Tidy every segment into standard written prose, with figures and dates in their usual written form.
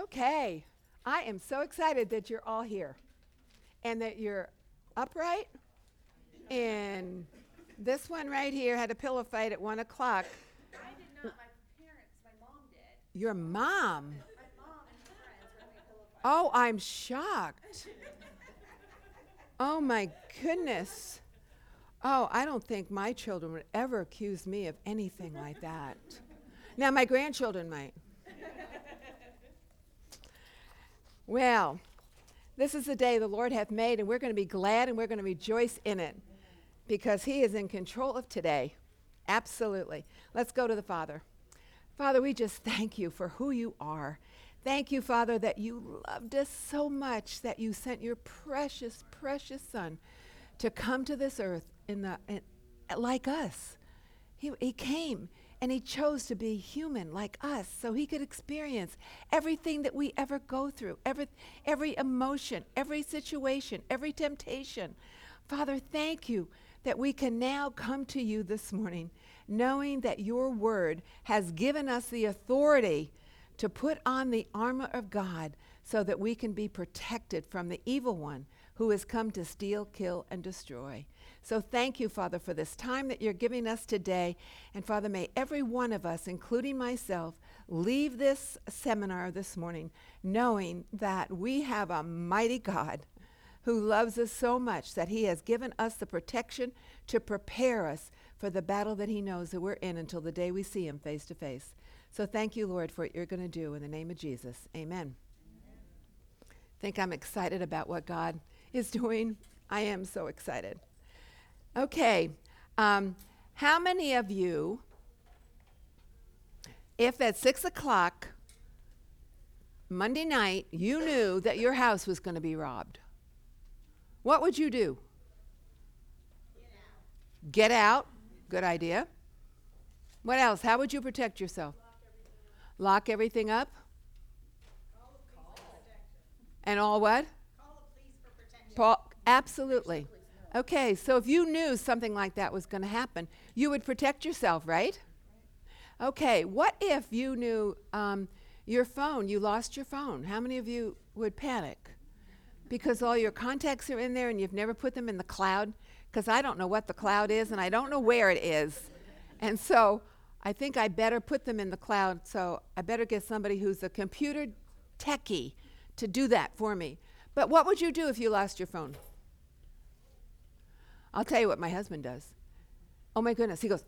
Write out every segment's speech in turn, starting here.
Okay, I am so excited that you're all here and that you're upright. And this one right here had a pillow fight at 1 o'clock. I did not. My mom did. Your mom? My mom and her friends were having a pillow fight. Oh, I'm shocked. Oh my goodness. Oh, I don't think my children would ever accuse me of anything like that. Now, my grandchildren might. Well, this is the day the Lord hath made, and we're going to be glad and we're going to rejoice in it because He is in control of today. Absolutely. Let's go to the Father. Father, we just thank you for who you are. Thank you, Father, that you loved us so much that you sent your precious, precious Son to come to this earth like us. He came and he chose to be human like us so he could experience everything that we ever go through, every emotion, every situation, every temptation. Father, thank you that we can now come to you this morning knowing that your word has given us the authority to put on the armor of God so that we can be protected from the evil one who has come to steal, kill, and destroy. So thank you, Father, for this time that you're giving us today. And Father, may every one of us, including myself, leave this seminar this morning knowing that we have a mighty God who loves us so much that he has given us the protection to prepare us for the battle that he knows that we're in until the day we see him face to face. So thank you, Lord, for what you're going to do in the name of Jesus. Amen. Think I'm excited about what God is doing? I am so excited. Okay, how many of you, if at 6 o'clock Monday night you knew that your house was going to be robbed, what would you do? Get out. Good idea. What else? How would you protect yourself? Lock everything up. And all what? Call the police for protection. Absolutely. Okay, so if you knew something like that was going to happen, you would protect yourself, right? Okay, what if you knew your phone, you lost your phone? How many of you would panic? Because all your contacts are in there and you've never put them in the cloud? Because I don't know what the cloud is and I don't know where it is. And so I think I better put them in the cloud, so I better get somebody who's a computer techie to do that for me. But what would you do if you lost your phone? I'll tell you what my husband does. Oh my goodness, he goes,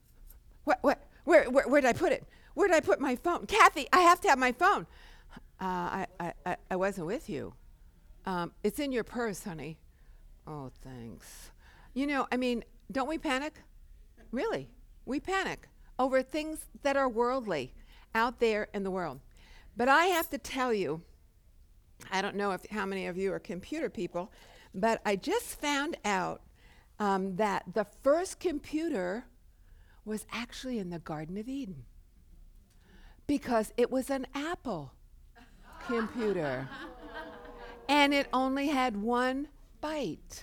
where did I put it? Where did I put my phone? Kathy, I have to have my phone. I wasn't with you. It's in your purse, honey. Oh, thanks. You know, I mean, don't we panic? Really, we panic over things that are worldly out there in the world. But I have to tell you, I don't know how many of you are computer people, but I just found out that the first computer was actually in the Garden of Eden because it was an Apple computer and it only had 1 byte.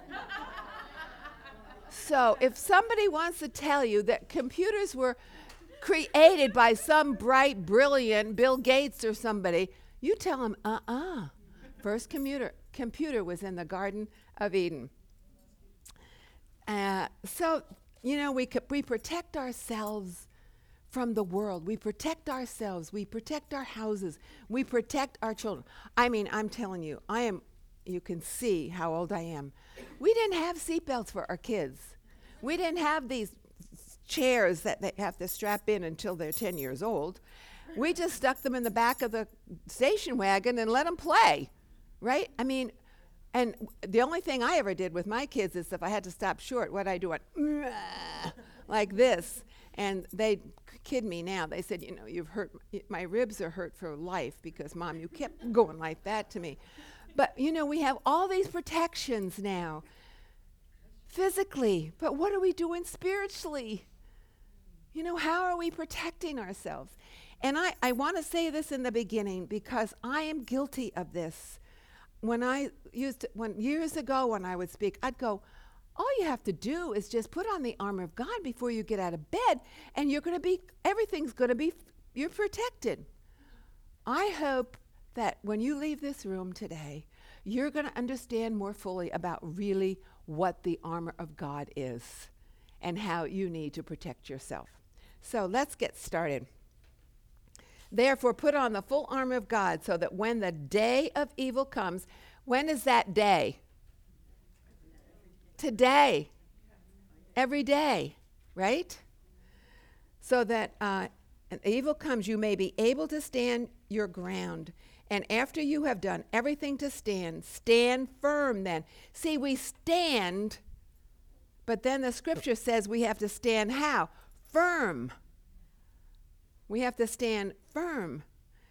So if somebody wants to tell you that computers were created by some bright, brilliant Bill Gates or somebody, you tell them, First computer was in the Garden of Eden. So, you know, we protect ourselves from the world. We protect ourselves. We protect our houses. We protect our children. I mean, I'm telling you, you can see how old I am. We didn't have seatbelts for our kids. We didn't have these chairs that they have to strap in until they're 10 years old. We just stuck them in the back of the station wagon and let them play, right? I mean, and the only thing I ever did with my kids is if I had to stop short, what I do, like this. And they kid me now. They said, you know, you've hurt, my ribs are hurt for life because, Mom, you kept going like that to me. But, you know, we have all these protections now, physically. But what are we doing spiritually? You know, how are we protecting ourselves? And I want to say this in the beginning because I am guilty of this. When years ago when I would speak, I'd go, all you have to do is just put on the armor of God before you get out of bed and you're protected. I hope that when you leave this room today, you're going to understand more fully about really what the armor of God is and how you need to protect yourself. So let's get started. Therefore, put on the full armor of God so that when the day of evil comes, when is that day? Today. Every day, right? So that an evil comes, you may be able to stand your ground. And after you have done everything to stand, stand firm then. See, we stand, but then the scripture says we have to stand how? Firm. We have to stand firm.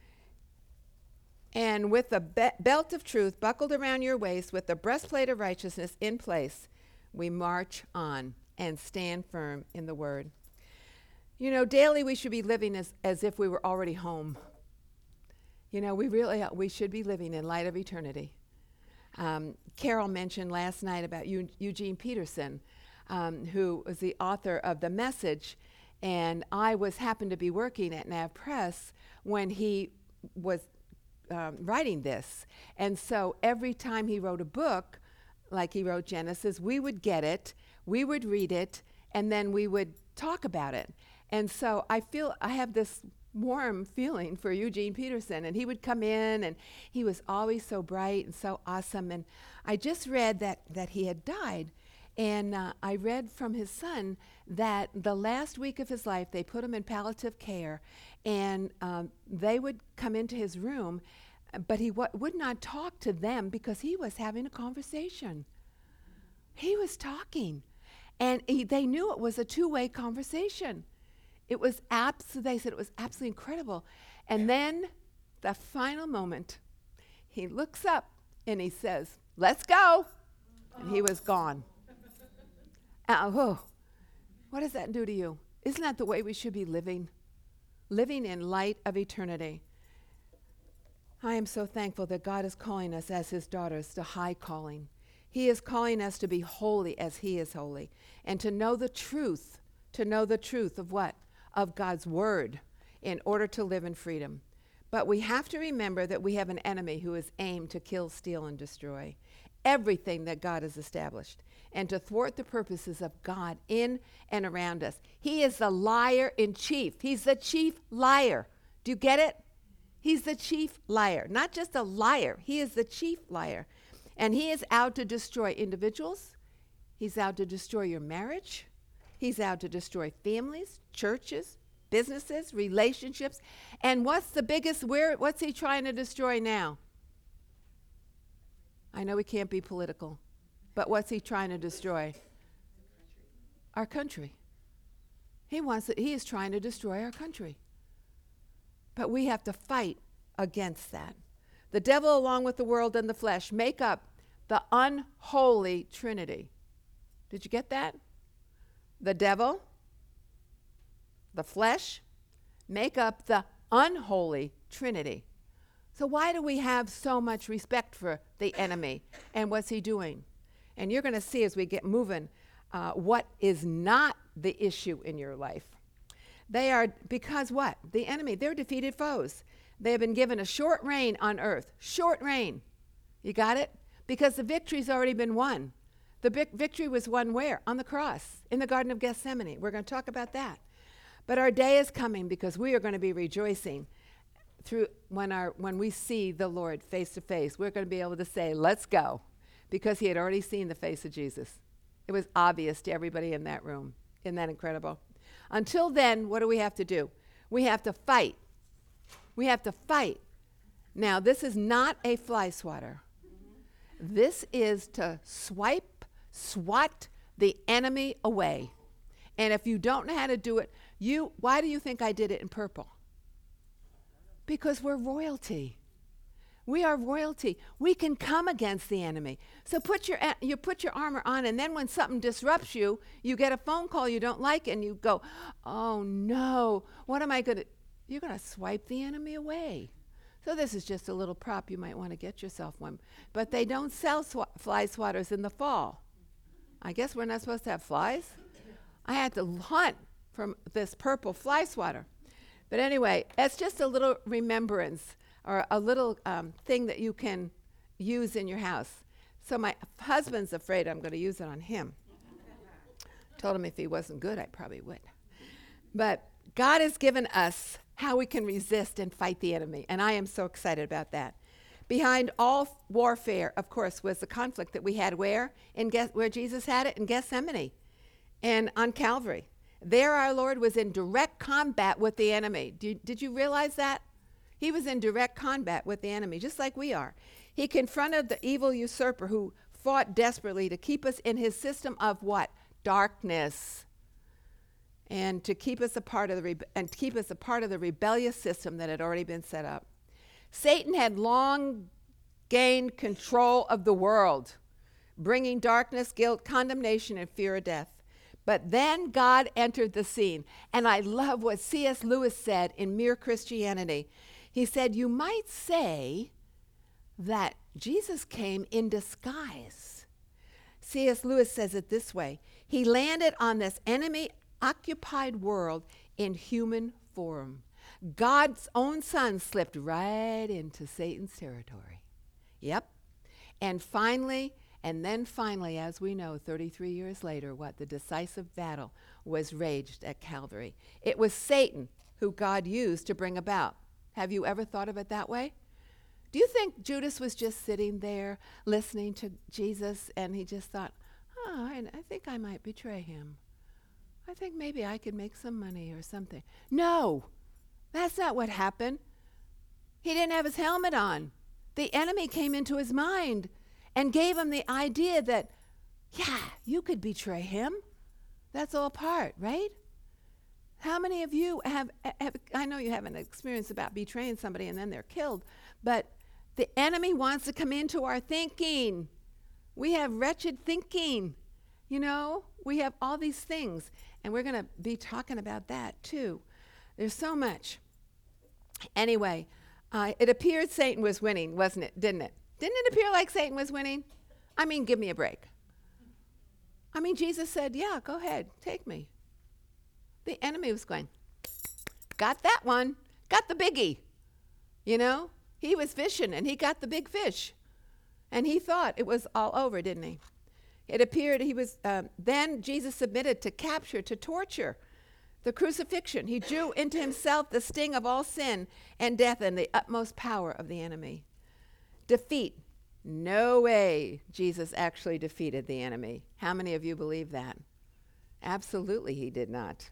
And with the belt of truth buckled around your waist, with the breastplate of righteousness in place, we march on and stand firm in the word. You know, daily we should be living as if we were already home. You know, we should be living in light of eternity. Carol mentioned last night about Eugene Peterson, who was the author of The Message, and I happened to be working at Nav Press when he was writing this. And so every time he wrote a book, like he wrote Genesis, we would get it, we would read it, and then we would talk about it. And so I have this warm feeling for Eugene Peterson, and he would come in, and he was always so bright and so awesome. And I just read that he had died, and I read from his son that the last week of his life, they put him in palliative care, and they would come into his room, but he would not talk to them because he was having a conversation. He was talking, and they knew it was a two-way conversation. It was they said it was absolutely incredible. And then the final moment, he looks up and he says, "Let's go." And he was gone. What does that do to you? Isn't that the way we should be living? Living in light of eternity. I am so thankful that God is calling us as his daughters to high calling. He is calling us to be holy as he is holy, and to know the truth of what? Of God's word, in order to live in freedom. But we have to remember that we have an enemy who is aimed to kill, steal, and destroy everything that God has established, and to thwart the purposes of God in and around us. He is the liar in chief. He's the chief liar. Do you get it? He's the chief liar. Not just a liar. He is the chief liar. And he is out to destroy individuals. He's out to destroy your marriage. He's out to destroy families, churches, businesses, relationships. And what's he trying to destroy now? I know we can't be political, but what's he trying to destroy? Our country. He is trying to destroy our country. But we have to fight against that. The devil, along with the world and the flesh, make up the unholy trinity. Did you get that? The devil, the flesh, make up the unholy trinity. So why do we have so much respect for the enemy and what's he doing? And you're going to see as we get moving what is not the issue in your life. They are, because what? The enemy, they're defeated foes. They have been given a short reign on earth. Short reign. You got it? Because the victory's already been won. The victory was won where? On the cross, in the Garden of Gethsemane. We're going to talk about that. But our day is coming because we are going to be rejoicing when we see the Lord face to face. We're going to be able to say, "Let's go," because he had already seen the face of Jesus. It was obvious to everybody in that room. Isn't that incredible? Until then, what do we have to do? We have to fight. We have to fight. Now, this is not a fly swatter. This is to swat the enemy away. And if you don't know how to do it, why do you think I did it in purple? Because we're royalty. We are royalty. We can come against the enemy. So you put your armor on, and then when something disrupts you, you get a phone call you don't like, and you go, "Oh no, what am I going to?" You're going to swipe the enemy away. So this is just a little prop. You might want to get yourself one. But they don't sell fly swatters in the fall. I guess we're not supposed to have flies. I had to hunt for this purple fly swatter. But anyway, it's just a little remembrance or a little thing that you can use in your house. So my husband's afraid I'm going to use it on him. Told him if he wasn't good, I probably would. But God has given us how we can resist and fight the enemy, and I am so excited about that. Behind all warfare, of course, was the conflict that we had where Jesus had it? In Gethsemane and on Calvary. There our Lord was in direct combat with the enemy. Did you realize that? He was in direct combat with the enemy, just like we are. He confronted the evil usurper who fought desperately to keep us in his system of what? Darkness. And to keep us a part of the rebellious system that had already been set up. Satan had long gained control of the world, bringing darkness, guilt, condemnation, and fear of death. But then God entered the scene. And I love what C.S. Lewis said in Mere Christianity. He said, you might say that Jesus came in disguise. C.S. Lewis says it this way. He landed on this enemy-occupied world in human form. God's own son slipped right into Satan's territory. Yep. And then finally, as we know, 33 years later, the decisive battle was waged at Calvary. It was Satan who God used to bring about. Have you ever thought of it that way? Do you think Judas was just sitting there listening to Jesus and he just thought, I think I might betray him. I think maybe I could make some money or something. No, that's not what happened. He didn't have his helmet on. The enemy came into his mind and gave him the idea that, you could betray him. That's all part, right? How many of you have, I know you haven't experienced about betraying somebody and then they're killed, but the enemy wants to come into our thinking. We have wretched thinking. We have all these things, and we're going to be talking about that too. There's so much. Anyway, it appeared Satan was winning, wasn't it? Didn't it? Didn't it appear like Satan was winning? I mean, give me a break. I mean, Jesus said, yeah, go ahead, take me. The enemy was going, got that one, got the biggie. He was fishing, and he got the big fish. And he thought it was all over, didn't he? It appeared then Jesus submitted to capture, to torture, the crucifixion. He drew into himself the sting of all sin and death and the utmost power of the enemy. Defeat. No way Jesus actually defeated the enemy. How many of you believe that? Absolutely he did not.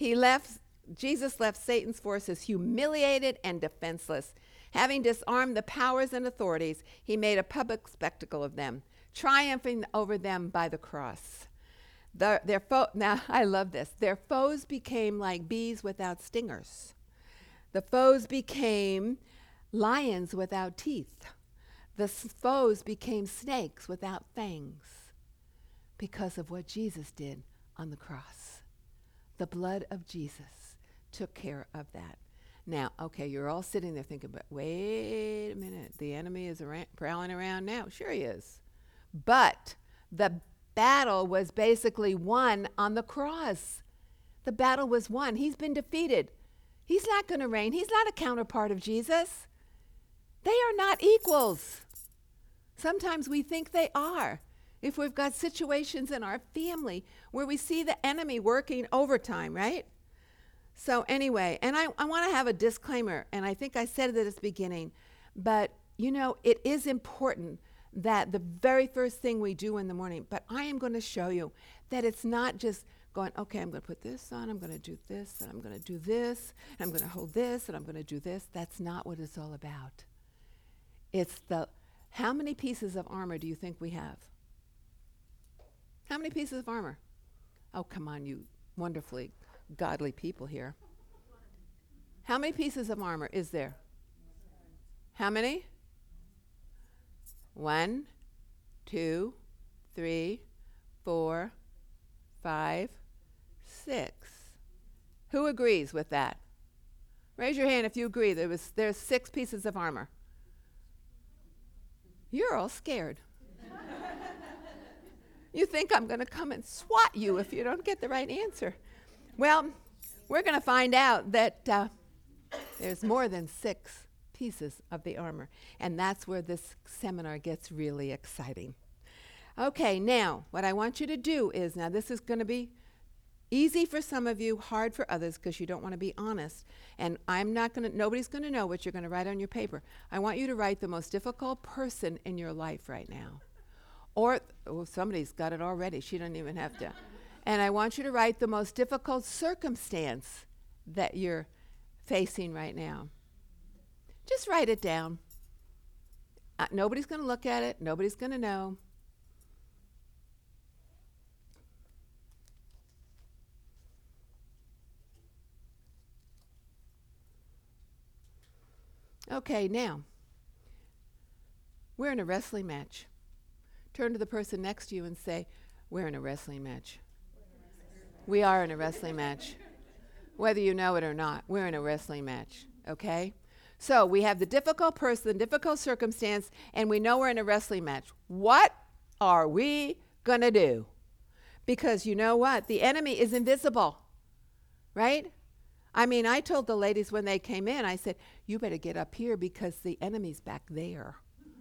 Jesus left Satan's forces humiliated and defenseless. Having disarmed the powers and authorities, he made a public spectacle of them, triumphing over them by the cross. Now, I love this. Their foes became like bees without stingers. The foes became lions without teeth. The foes became snakes without fangs because of what Jesus did on the cross. The blood of Jesus took care of that. Now, okay, you're all sitting there thinking, but wait a minute, the enemy is prowling around now. Sure he is. But the battle was basically won on the cross. The battle was won. He's been defeated. He's not going to reign. He's not a counterpart of Jesus. They are not equals. Sometimes we think they are. If we've got situations in our family where we see the enemy working overtime, right? So anyway, and I want to have a disclaimer, and I think I said it at the beginning, but it is important that the very first thing we do in the morning, but I am going to show you that it's not just going, okay, I'm going to put this on, I'm going to do this, and I'm going to do this, and I'm going to hold this, and I'm going to do this. That's not what it's all about. It's how many pieces of armor do you think we have? How many pieces of armor? Oh, come on, you wonderfully godly people here. How many pieces of armor is there? How many? 1, 2, 3, 4, 5, 6. Who agrees with that? Raise your hand if you agree there's 6 pieces of armor. You're all scared. You think I'm going to come and swat you if you don't get the right answer. Well, we're going to find out that there's more than 6 pieces of the armor. And that's where this seminar gets really exciting. Okay, now, what I want you to do is, now this is going to be easy for some of you, hard for others, because you don't want to be honest. And nobody's going to know what you're going to write on your paper. I want you to write the most difficult person in your life right now. Or, somebody's got it already. She doesn't even have to. And I want you to write the most difficult circumstance that you're facing right now. Just write it down. Nobody's going to look at it. Nobody's going to know. Okay, now, we're in a wrestling match. Turn to the person next to you and say, we're in a wrestling match. We are in a wrestling match. Whether you know it or not, we're in a wrestling match, okay? So we have the difficult person, the difficult circumstance, and we know we're in a wrestling match. What are we going to do? Because you know what? The enemy is invisible, right? I mean, I told the ladies when they came in, I said, you better get up here because the enemy's back there.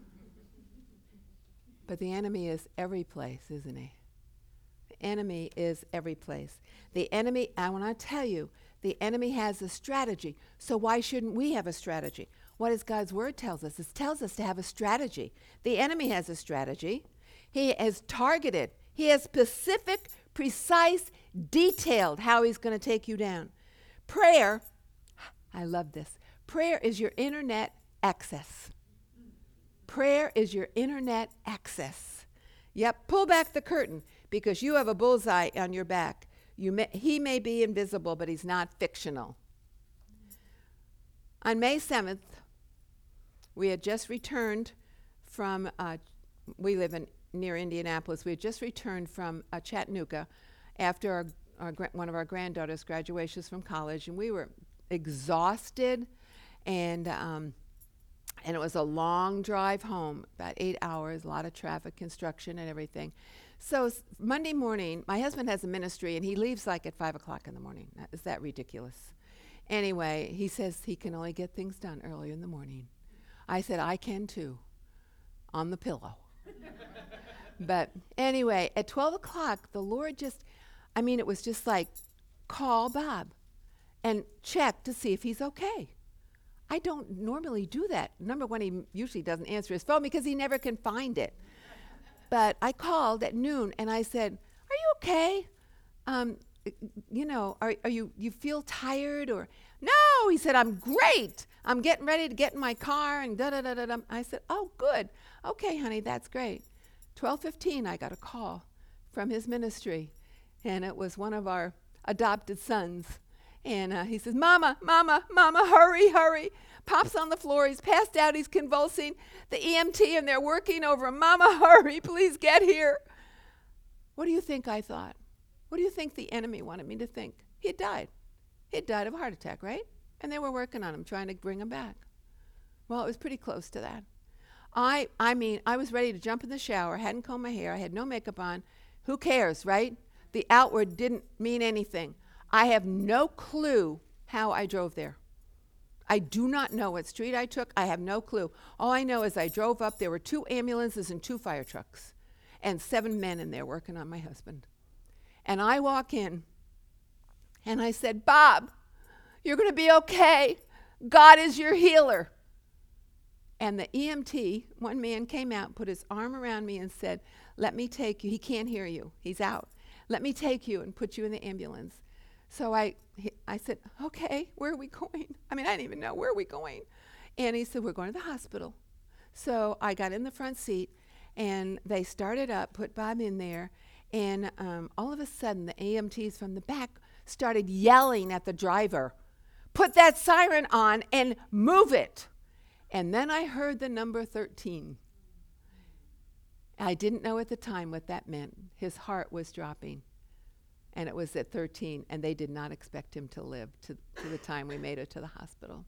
But the enemy is every place, isn't he? The enemy is every place. The enemy, I want to tell you, the enemy has a strategy. So why shouldn't we have a strategy? What does God's word tells us? It tells us to have a strategy. The enemy has a strategy. He is targeted. He has specific, precise, detailed how he's going to take you down. Prayer, I love this. Prayer is your internet access. Prayer is your internet access. Yep, pull back the curtain because you have a bullseye on your back. He may be invisible, but he's not fictional. On May 7th, we had just returned from, we live near Indianapolis. We had just returned from Chattanooga after one of our granddaughters' graduations from college, and we were exhausted, and it was a long drive home, about 8 hours, a lot of traffic, construction, and everything. So Monday morning, my husband has a ministry, and he leaves like at 5 o'clock in the morning. Is that ridiculous? Anyway, he says he can only get things done early in the morning. I said, I can too, on the pillow. But anyway, at 12 o'clock, the Lord it was just like, call Bob and check to see if he's okay. I don't normally do that. Number one, he usually doesn't answer his phone because he never can find it. But I called at noon and I said, are you okay? Are you feel tired or? No, he said, I'm great. I'm getting ready to get in my car and da-da-da-da-da. I said, oh, good. Okay, honey, that's great. 12:15, I got a call from his ministry, and it was one of our adopted sons. And he says, Mama, hurry. Pop's on the floor. He's passed out. He's convulsing. The EMT, and they're working over him. Mama, hurry. Please get here. What do you think I thought? What do you think the enemy wanted me to think? He had died. He had died of a heart attack, right? And they were working on him, trying to bring him back. Well, it was pretty close to that. I was ready to jump in the shower. I hadn't combed my hair. I had no makeup on. Who cares, right? The outward didn't mean anything. I have no clue how I drove there. I do not know what street I took. I have no clue. All I know is I drove up. There were 2 ambulances and 2 fire trucks and 7 men in there working on my husband. And I walk in and I said, Bob, you're going to be okay. God is your healer. And the EMT, one man came out, put his arm around me and said, let me take you. He can't hear you. He's out. Let me take you and put you in the ambulance. So I said, okay, where are we going? I didn't even know, where are we going? And he said, we're going to the hospital. So I got in the front seat, and they started up, put Bob in there, and all of a sudden the EMTs from the back started yelling at the driver, put that siren on and move it. And then I heard the number 13. I didn't know at the time what that meant. His heart was dropping. And it was at 13, and they did not expect him to live to the time we made it to the hospital.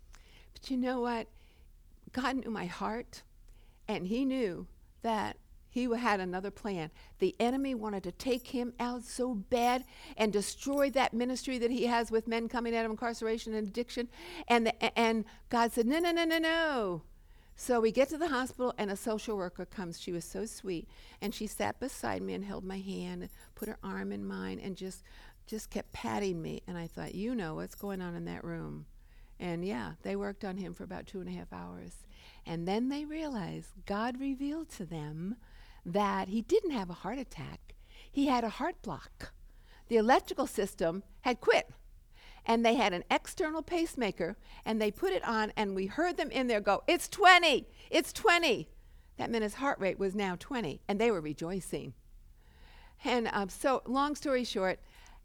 But you know what? God knew my heart, and he knew that He had another plan. The enemy wanted to take him out so bad and destroy that ministry that he has with men coming out of incarceration and addiction. And God said, no, no, no, no, no. So we get to the hospital, and a social worker comes. She was so sweet. And she sat beside me and held my hand and put her arm in mine and just kept patting me. And I thought, you know what's going on in that room. And yeah, they worked on him for about 2.5 hours. And then they realized, God revealed to them that he didn't have a heart attack. He had a heart block. The electrical system had quit. And they had an external pacemaker, and they put it on, and we heard them in there go, it's 20, it's 20. That meant his heart rate was now 20, and they were rejoicing. And so long story short,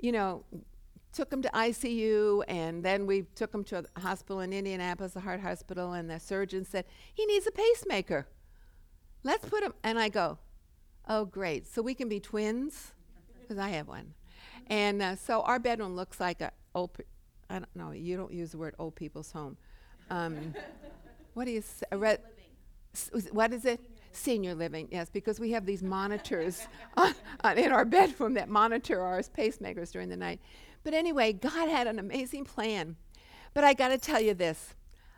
took him to ICU, and then we took him to a hospital in Indianapolis, the heart hospital, and the surgeon said, he needs a pacemaker. Let's put him, and I go, oh, great, so we can be twins? Because I have one. And so our bedroom looks like a old, I don't know, you don't use the word old people's home. What do you say? What is it? Senior living, yes, because we have these monitors in our bedroom that monitor our pacemakers during the night. But anyway, God had an amazing plan. But I got to tell you this.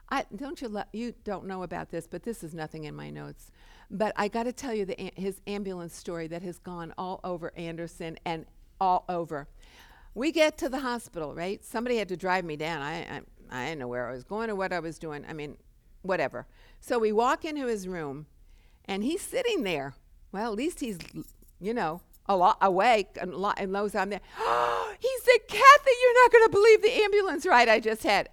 You don't know about this, but this is nothing in my notes. But I got to tell you his ambulance story that has gone all over Anderson and all over. We get to the hospital, right? Somebody had to drive me down. I didn't know where I was going or what I was doing. I mean, whatever. So we walk into his room, and he's sitting there. Well, at least he's, a lot awake and knows I'm there. He said, Kathy, you're not going to believe the ambulance ride I just had.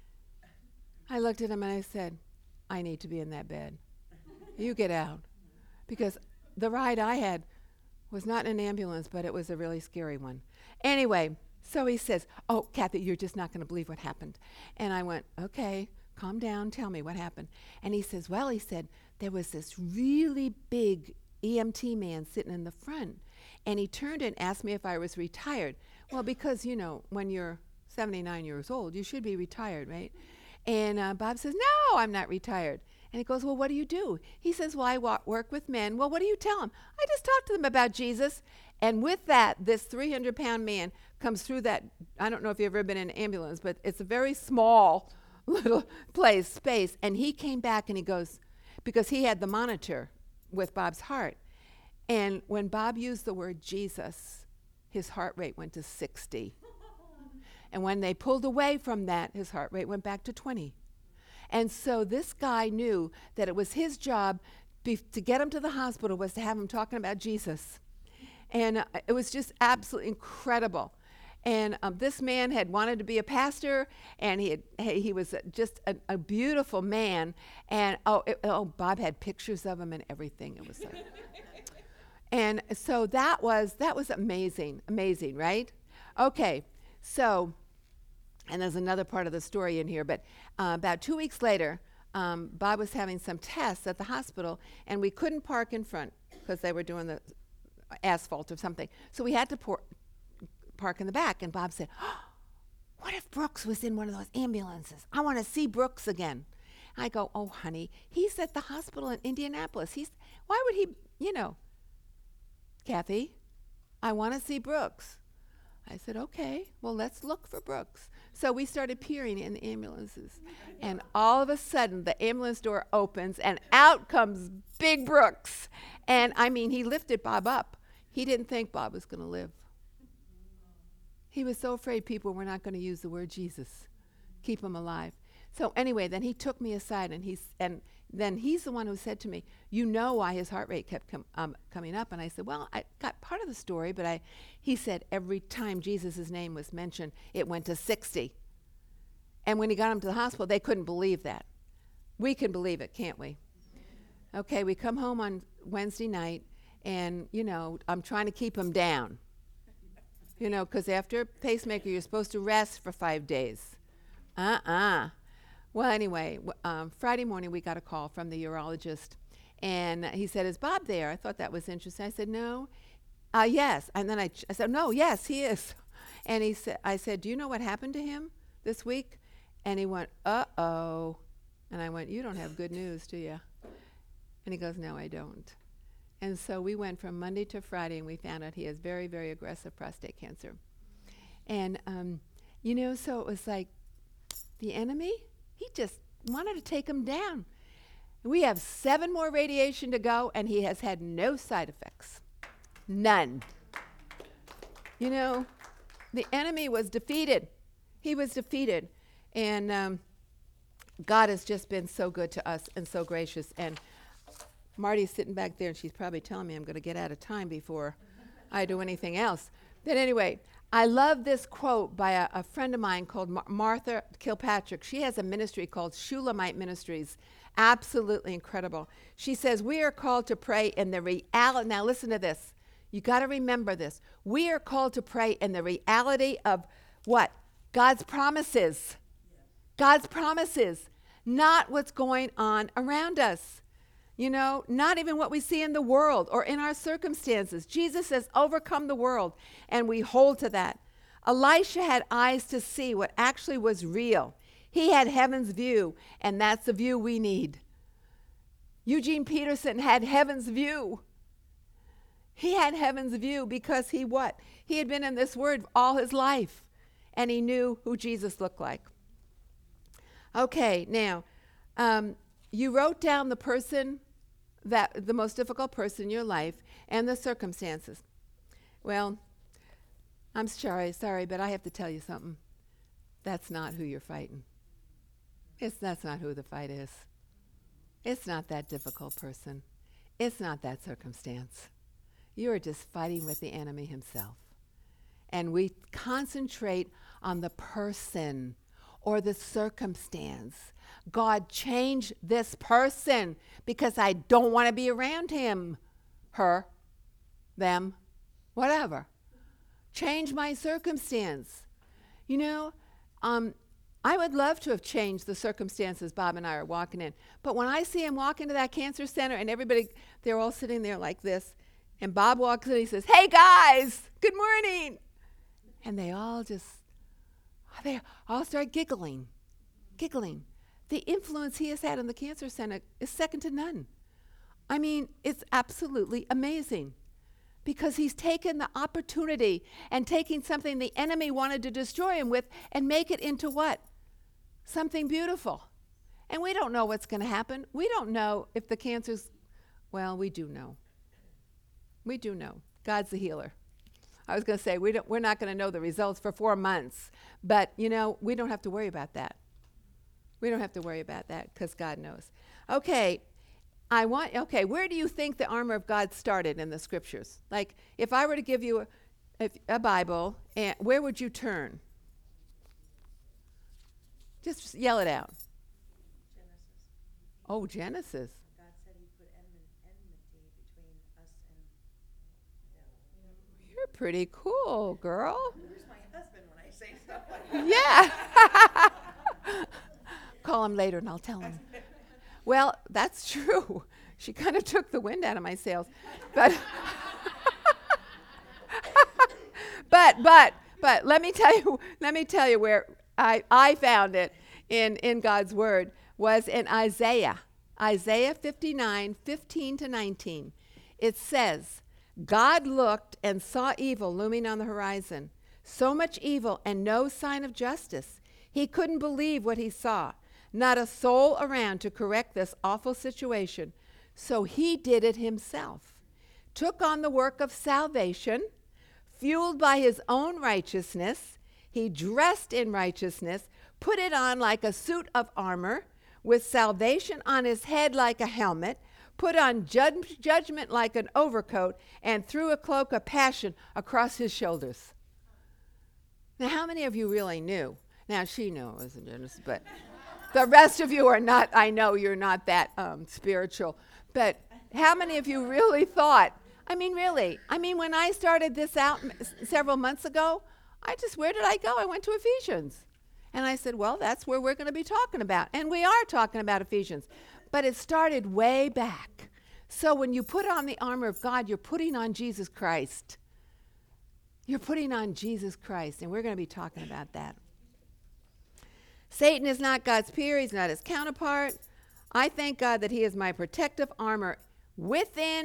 I looked at him and I said, I need to be in that bed. You get out. Because the ride I had was not an ambulance, but it was a really scary one. Anyway, so he says, oh, Kathy, you're just not going to believe what happened. And I went, okay, calm down, tell me what happened. And he says, well, he said, there was this really big EMT man sitting in the front. And he turned and asked me if I was retired. Well, because, when you're 79 years old, you should be retired, right? And Bob says, no, I'm not retired. And he goes, well, what do you do? He says, well, I work with men. Well, what do you tell them? I just talk to them about Jesus. And with that, this 300-pound man comes through that. I don't know if you've ever been in an ambulance, but it's a very small little space. And he came back and he goes, because he had the monitor with Bob's heart. And when Bob used the word Jesus, his heart rate went to 60. And when they pulled away from that, his heart rate went back to 20. And so this guy knew that it was his job to get him to the hospital was to have him talking about Jesus. And it was just absolutely incredible. And this man had wanted to be a pastor, and he was just a beautiful man. And Bob had pictures of him and everything. It was so. And so that was amazing, right? Okay, so, and there's another part of the story in here, but about 2 weeks later, Bob was having some tests at the hospital, and we couldn't park in front because they were doing the asphalt or something. So we had to park in the back, and Bob said, what if Brooks was in one of those ambulances? I want to see Brooks again. I go, oh, honey, he's at the hospital in Indianapolis. Why would he, Kathy, I want to see Brooks. I said, okay, well, let's look for Brooks. So we started peering in the ambulances. And all of a sudden, the ambulance door opens, and out comes Big Brooks. And, he lifted Bob up. He didn't think Bob was going to live. He was so afraid people were not going to use the word Jesus, keep him alive. So anyway, then he took me aside, and then he's the one who said to me, why his heart rate kept coming up. And I said, well, I got part of the story, but he said every time Jesus' name was mentioned, it went to 60. And when he got him to the hospital, they couldn't believe that. We can believe it, can't we? Okay, we come home on Wednesday night, and, I'm trying to keep him down. Because after a pacemaker, you're supposed to rest for 5 days. Well, anyway, Friday morning we got a call from the urologist, and he said, is Bob there? I thought that was interesting. I said, no. Yes. And then I said, no, yes, he is. And I said, do you know what happened to him this week? And he went, uh-oh. And I went, you don't have good news, do you? And he goes, no, I don't. And so we went from Monday to Friday, and we found out he has very, very aggressive prostate cancer. And, so it was like the enemy, he just wanted to take him down. We have 7 more radiation to go, and he has had no side effects. None. The enemy was defeated. He was defeated. And God has just been so good to us and so gracious. And Marty's sitting back there, and she's probably telling me I'm going to get out of time before I do anything else. But anyway, I love this quote by a friend of mine called Martha Kilpatrick. She has a ministry called Shulamite Ministries. Absolutely incredible. She says, we are called to pray in the reality. Now listen to this. You got to remember this. We are called to pray in the reality of what? God's promises. God's promises. Not what's going on around us. Not even what we see in the world or in our circumstances. Jesus says, overcome the world, and we hold to that. Elisha had eyes to see what actually was real. He had heaven's view, and that's the view we need. Eugene Peterson had heaven's view. He had heaven's view because he what? He had been in this word all his life, and he knew who Jesus looked like. Okay, now, you wrote down the person, the most difficult person in your life, and the circumstances. Well, I'm sorry, but I have to tell you something. That's not who you're fighting. That's not who the fight is. It's not that difficult person. It's not that circumstance. You are just fighting with the enemy himself. And we concentrate on the person or the circumstance. God, change this person because I don't want to be around him, her, them, whatever. Change my circumstance. I would love to have changed the circumstances Bob and I are walking in. But when I see him walk into that cancer center and everybody, they're all sitting there like this, and Bob walks in and he says, hey guys, good morning. And they all start giggling. The influence he has had in the cancer center is second to none. I mean, it's absolutely amazing because he's taken the opportunity and taking something the enemy wanted to destroy him with and make it into what? Something beautiful. And we don't know what's going to happen. We don't know if the cancer's, well, we do know. We do know. God's the healer. I was going to say, we're not going to know the results for 4 months. But, we don't have to worry about that. We don't have to worry about that because God knows. Okay, where do you think the armor of God started in the scriptures? Like, if I were to give you a Bible, where would you turn? Just yell it out. Genesis. Oh, Genesis. God said he put enmity between us and You're pretty cool, girl. Where's my husband when I say stuff like that? Yeah. Call him later and I'll tell him. Well, that's true. She kind of took the wind out of my sails. But but let me tell you where I found it in God's word was in Isaiah 59, 15 to 19. It says, God looked and saw evil looming on the horizon, so much evil and no sign of justice. He couldn't believe what he saw. Not a soul around to correct this awful situation. So he did it himself. Took on the work of salvation, fueled by his own righteousness. He dressed in righteousness, put it on like a suit of armor, with salvation on his head like a helmet, put on judgment like an overcoat, and threw a cloak of passion across his shoulders. Now, how many of you really knew? Now, she knew it was in Genesis, but the rest of you are not. I know you're not that spiritual. But how many of you really thought, really? When I started this out several months ago, where did I go? I went to Ephesians. And I said, well, that's where we're going to be talking about. And we are talking about Ephesians. But it started way back. So when you put on the armor of God, you're putting on Jesus Christ. You're putting on Jesus Christ. And we're going to be talking about that. Satan is not God's peer. He's not his counterpart. I thank God that he is my protective armor within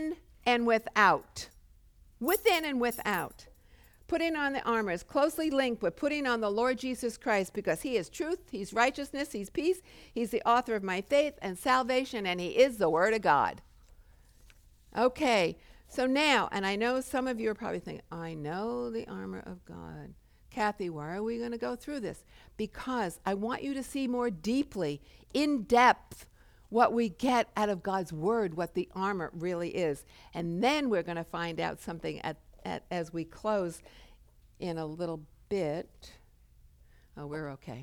and without. Within and without. Putting on the armor is closely linked with putting on the Lord Jesus Christ, because he is truth, he's righteousness, he's peace, he's the author of my faith and salvation, and he is the Word of God. Okay, so now, and I know some of you are probably thinking, I know the armor of God. Kathy, why are we going to go through this? Because I want you to see more deeply, in depth, what we get out of God's Word, what the armor really is. And then we're going to find out something as we close in a little bit. Oh, we're okay.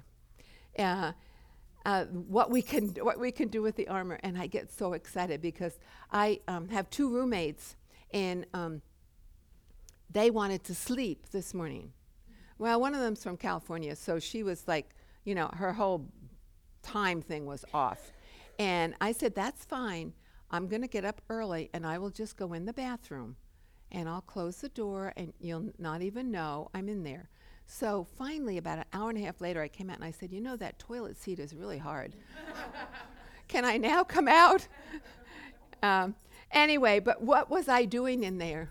What we can do with the armor. And I get so excited because I have two roommates, and they wanted to sleep this morning. Well, one of them's from California, so she was like, her whole time thing was off. And I said, that's fine. I'm going to get up early, and I will just go in the bathroom, and I'll close the door, and you'll not even know I'm in there. So finally, about an hour and a half later, I came out, and I said, that toilet seat is really hard. Can I now come out? Anyway, but what was I doing in there?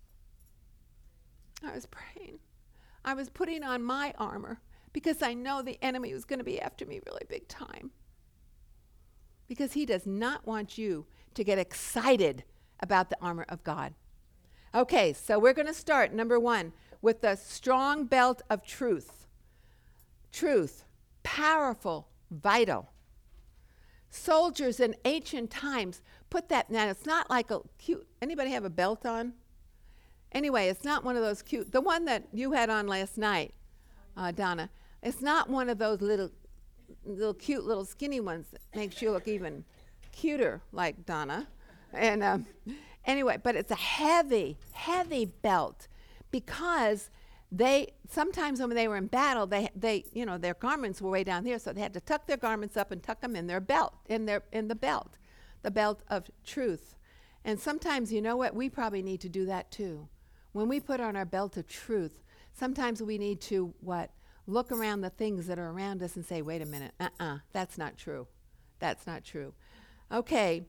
I was praying. I was putting on my armor because I know the enemy was going to be after me really big time. Because he does not want you to get excited about the armor of God. Okay, so we're going to start, number 1, with the strong belt of truth. Truth, powerful, vital. Soldiers in ancient times put that, now it's not like a cute, anybody have a belt on? Anyway, it's not one of those cute, the one that you had on last night, Donna, it's not one of those little cute little skinny ones that makes you look even cuter like Donna. And anyway, but it's a heavy belt, because sometimes when they were in battle, they their garments were way down here, so they had to tuck their garments up and tuck them in their belt, in the belt of truth. And sometimes, we probably need to do that too. When we put on our belt of truth, sometimes we need to look around the things that are around us and say, wait a minute, that's not true. That's not true. Okay,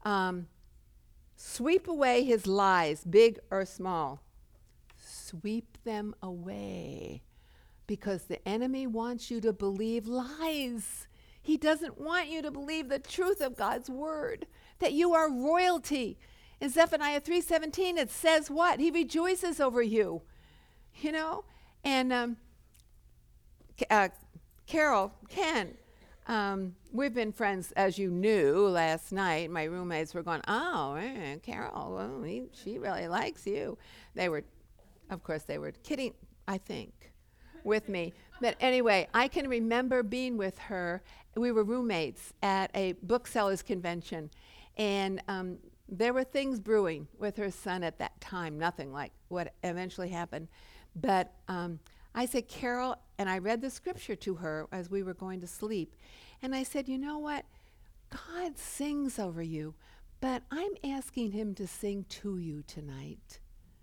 sweep away his lies, big or small. Sweep them away, because the enemy wants you to believe lies. He doesn't want you to believe the truth of God's word, that you are royalty. In Zephaniah 3:17, it says what? He rejoices over you, And Carol, Ken, we've been friends, as you knew, last night. My roommates were going, Carol, well, she really likes you. Of course, they were kidding, I think, with me. But anyway, I can remember being with her. We were roommates at a booksellers convention, and there were things brewing with her son at that time, nothing like what eventually happened. But I said, Carol, and I read the scripture to her as we were going to sleep, and I said, you know what? God sings over you, but I'm asking him to sing to you tonight.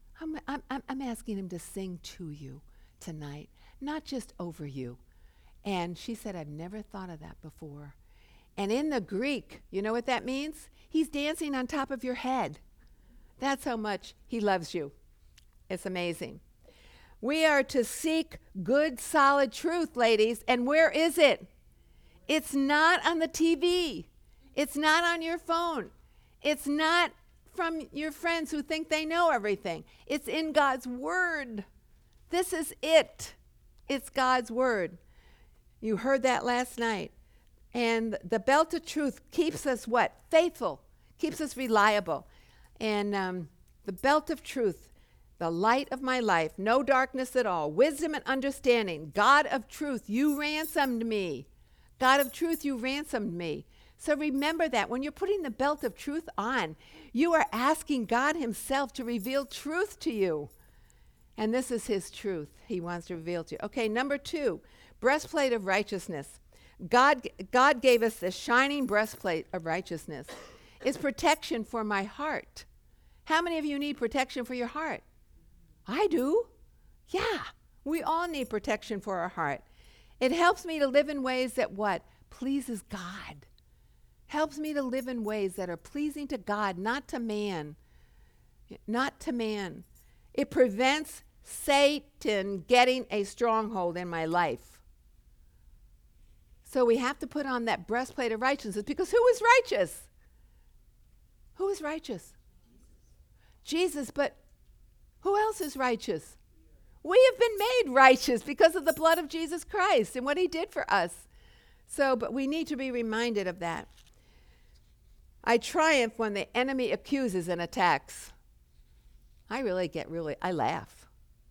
I'm asking him to sing to you tonight, not just over you. And she said, I've never thought of that before. And in the Greek, you know what that means? He's dancing on top of your head. That's how much he loves you. It's amazing. We are to seek good, solid truth, ladies. And where is it? It's not on the TV. It's not on your phone. It's not from your friends who think they know everything. It's in God's word. This is it. It's God's word. You heard that last night. And the belt of truth keeps us what? Faithful. Keeps us reliable. And the belt of truth, the light of my life, no darkness at all, wisdom and understanding. God of truth, you ransomed me. God of truth, you ransomed me. So remember that when you're putting the belt of truth on, you are asking God himself to reveal truth to you. And this is his truth he wants to reveal to you. Okay, number 2, breastplate of righteousness. God gave us this shining breastplate of righteousness. It's protection for my heart. How many of you need protection for your heart? I do. Yeah, we all need protection for our heart. It helps me to live in ways that what? Pleases God. Helps me to live in ways that are pleasing to God, not to man. not to man. It prevents Satan getting a stronghold in my life. So we have to put on that breastplate of righteousness, because who is righteous? Who is righteous? Jesus, but who else is righteous? We have been made righteous because of the blood of Jesus Christ and what he did for us. So, but we need to be reminded of that. I triumph when the enemy accuses and attacks. I laugh.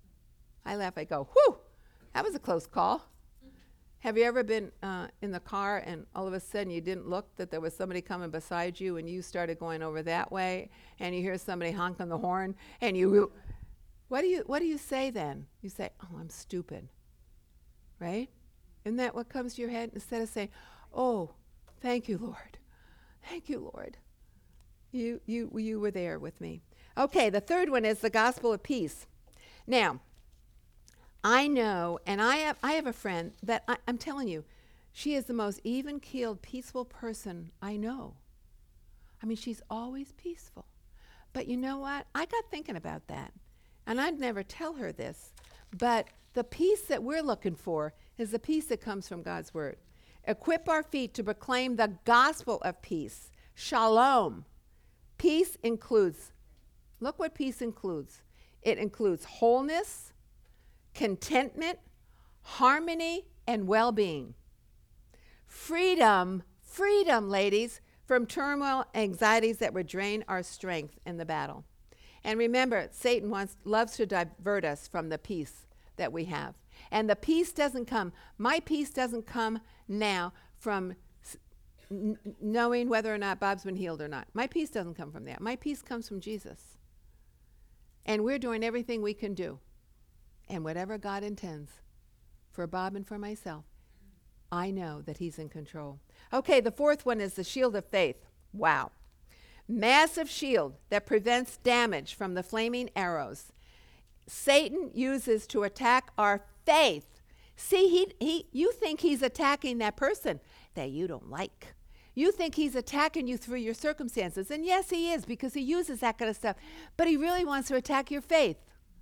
I go, whew, that was a close call. Have you ever been in the car and all of a sudden you didn't look, that there was somebody coming beside you and you started going over that way and you hear somebody honking the horn and what do you say then? You say, oh, I'm stupid, right? Isn't that what comes to your head? Instead of saying, oh, thank you, Lord. Thank you, Lord. You were there with me. Okay, the third one is the gospel of peace. Now, I know, and I have a friend that I'm telling you, she is the most even-keeled, peaceful person I know. I mean, she's always peaceful. But you know what? I got thinking about that. And I'd never tell her this. But the peace that we're looking for is the peace that comes from God's word. Equip our feet to proclaim the gospel of peace. Shalom. Peace includes, look what peace includes. It includes wholeness, contentment, harmony, and well-being. Freedom, ladies, from turmoil, anxieties that would drain our strength in the battle. And remember, Satan loves to divert us from the peace that we have. And the peace doesn't come, my peace doesn't come now from knowing whether or not Bob's been healed or not. My peace doesn't come from that. My peace comes from Jesus. And we're doing everything we can do. And whatever God intends for Bob and for myself, I know that he's in control. Okay, the fourth one is the shield of faith. Wow. Massive shield that prevents damage from the flaming arrows Satan uses to attack our faith. See, you think he's attacking that person that you don't like. You think he's attacking you through your circumstances. And yes, he is, because he uses that kind of stuff. But he really wants to attack your faith.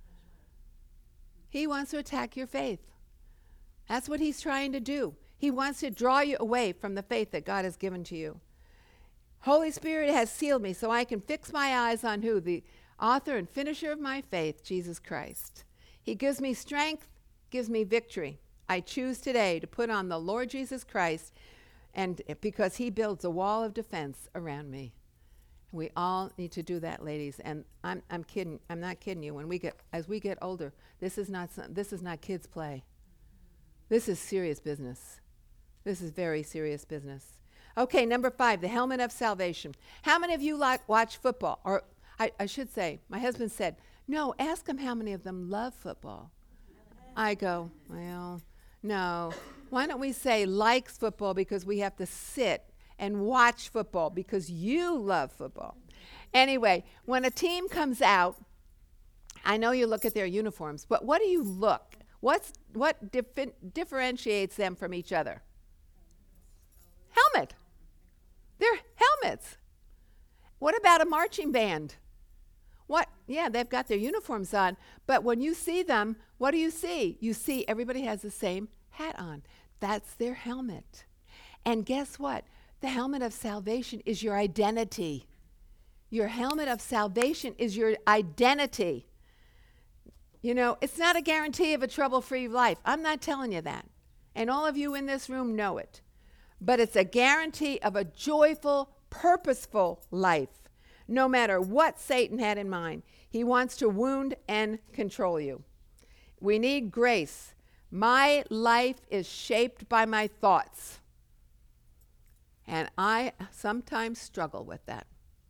He wants to attack your faith. That's what he's trying to do. He wants to draw you away from the faith that God has given to you. Holy Spirit has sealed me so I can fix my eyes on who? The author and finisher of my faith, Jesus Christ. He gives me strength, gives me victory. I choose today to put on the Lord Jesus Christ, and because he builds a wall of defense around me. We all need to do that, ladies. And I'm kidding. I'm not kidding you. As we get older, this is not kids' play. This is serious business. This is very serious business. Okay, number 5, the helmet of salvation. How many of you watch football? Or I should say, my husband said, no, ask them how many of them love football. I go, well, no. Why don't we say likes football, because we have to sit and watch football because you love football. Anyway, when a team comes out, I know you look at their uniforms, but what do you look? What differentiates them from each other? Helmet. They're helmets. What about a marching band? Yeah, they've got their uniforms on, but when you see them, what do you see? You see everybody has the same hat on. That's their helmet. And guess what? The helmet of salvation is your identity. Your helmet of salvation is your identity. You know, it's not a guarantee of a trouble-free life. I'm not telling you that. And all of you in this room know it. But it's a guarantee of a joyful, purposeful life. No matter what Satan had in mind, he wants to wound and control you. We need grace. My life is shaped by my thoughts. And I sometimes struggle with that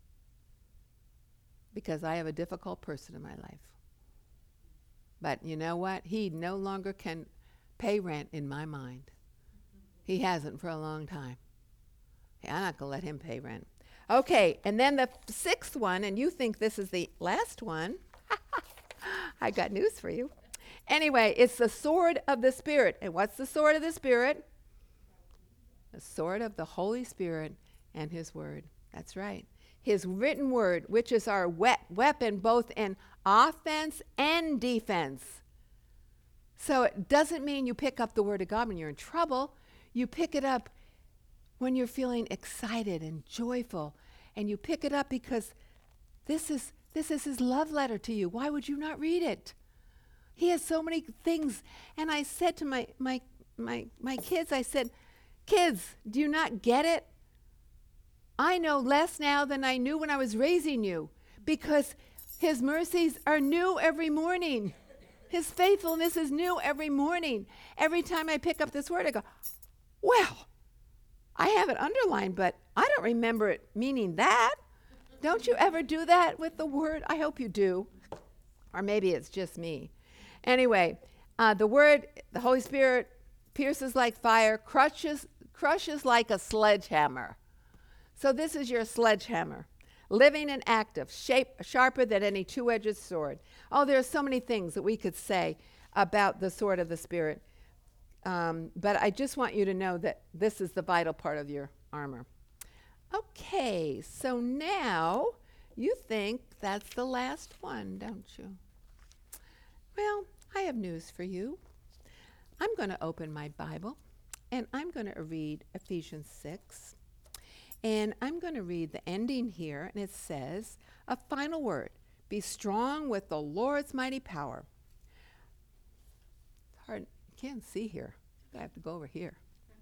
because I have a difficult person in my life. But you know what? He no longer can pay rent in my mind. He hasn't for a long time. I'm not going to let him pay rent. Okay, and then the 6th one, and you think this is the last one. I got news for you. Anyway, it's the sword of the Spirit. And what's the sword of the Spirit? The sword of the Holy Spirit and his word. That's right. his written word, which is our weapon both in offense and defense. So it doesn't mean you pick up the word of God when you're in trouble. You pick it up when you're feeling excited and joyful. And you pick it up because this is his love letter to you. Why would you not read it? He has so many things. And I said to my kids, I said, kids, do you not get it? I know less now than I knew when I was raising you, because his mercies are new every morning. His faithfulness is new every morning. Every time I pick up this word, I go, well, I have it underlined, but I don't remember it meaning that. Don't you ever do that with the word? I hope you do. Or maybe it's just me. Anyway, the word, the Holy Spirit, pierces like fire, crushes like a sledgehammer. So this is your sledgehammer, living and active, sharper than any two-edged sword. Oh, there are so many things that we could say about the sword of the Spirit. But I just want you to know that this is the vital part of your armor. Okay, so now you think that's the last one, don't you? Well, I have news for you. I'm going to open my Bible, and I'm going to read Ephesians 6. And I'm going to read the ending here, and it says, a final word, be strong with the Lord's mighty power. It's hard, you can't see here. I have to go over here.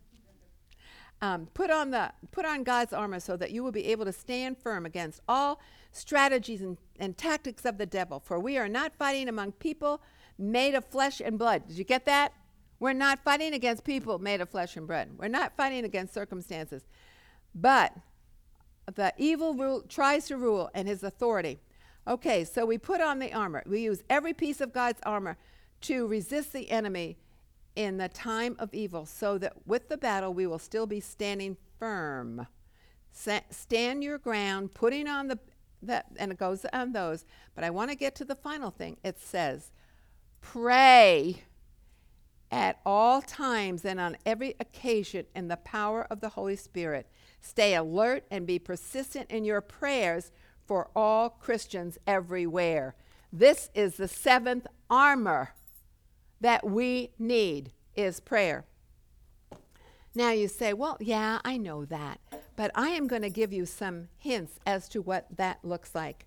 Put on God's armor so that you will be able to stand firm against all strategies and tactics of the devil. For we are not fighting among people made of flesh and blood. Did you get that? We're not fighting against people made of flesh and blood. We're not fighting against circumstances. But the evil tries to rule and his authority. Okay, so we put on the armor. We use every piece of God's armor to resist the enemy in the time of evil, so that with the battle we will still be standing firm. Stand your ground, putting on and it goes on those. But I want to get to the final thing. It says, pray at all times and on every occasion in the power of the Holy Spirit. Stay alert and be persistent in your prayers for all Christians everywhere. This is the seventh armor that we need, is prayer. Now you say, well, yeah, I know that, but I am going to give you some hints as to what that looks like.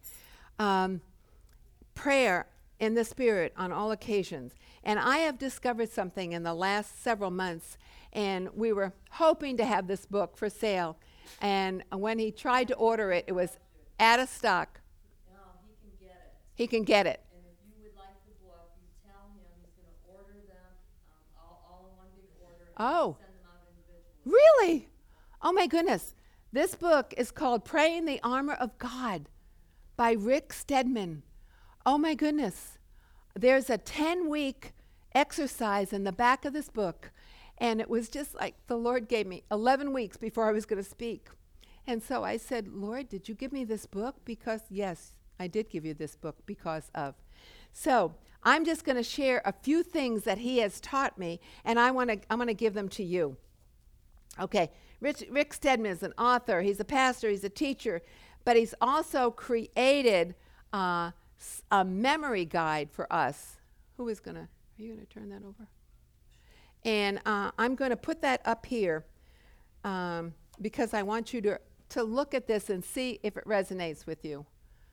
Prayer in the Spirit on all occasions. And I have discovered something in the last several months, and we were hoping to have this book for sale. And when he tried to order it, it was out of stock. No, he can get it. He can get it. And if you would like the book, you tell him he's going to order them all in one big order and Oh. send them out individually. Really? Oh my goodness. This book is called Praying the Armor of God by Rick Steadman. Oh my goodness. There's a 10-week exercise in the back of this book, and it was just like the Lord gave me 11 weeks before I was going to speak. And so I said, Lord, did you give me this book? Because, yes, I did give you this book because of. So I'm just going to share a few things that he has taught me, and I'm going to give them to you. Okay, Rick Steadman is an author. He's a pastor. He's a teacher. But he's also created a memory guide for us. Are you going to turn that over? And I'm going to put that up here because I want you to look at this and see if it resonates with you.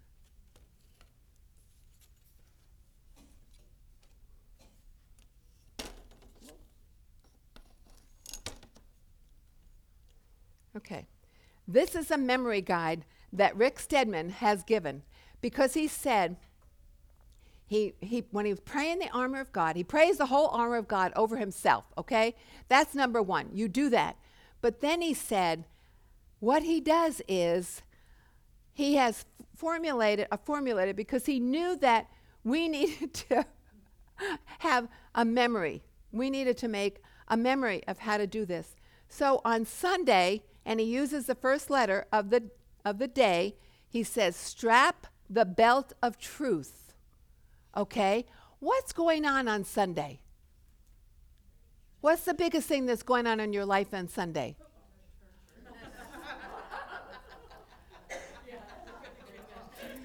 Okay. This is a memory guide that Rick Steadman has given, because he said when he was praying the armor of God, he prays the whole armor of God over himself, okay? That's number one. You do that. But then he said what he does is he has formulated because he knew that we needed to have a memory. We needed to make a memory of how to do this. So on Sunday, and he uses the first letter of the day, he says, strap the belt of truth. Okay? What's going on Sunday? What's the biggest thing that's going on in your life on Sunday?